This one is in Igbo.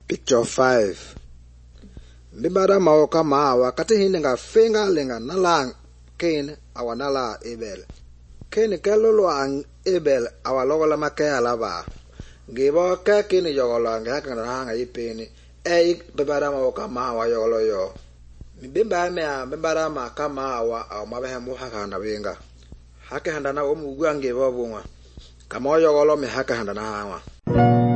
Picture 5. Mbibara maoka maawa kati hini nga finga linga nalang kin awanala ebel. Kin kelolo ang ebel awalogola make alaba. Gibo ke kin yogolo nga haka hanga ipini. Mbibara maoka maawa yogolo yo. Mbibara maka maawa aw mabehemu haka na winga. Haka handana omu guange bo bunga. Kamo yogolo me haka handana hawa.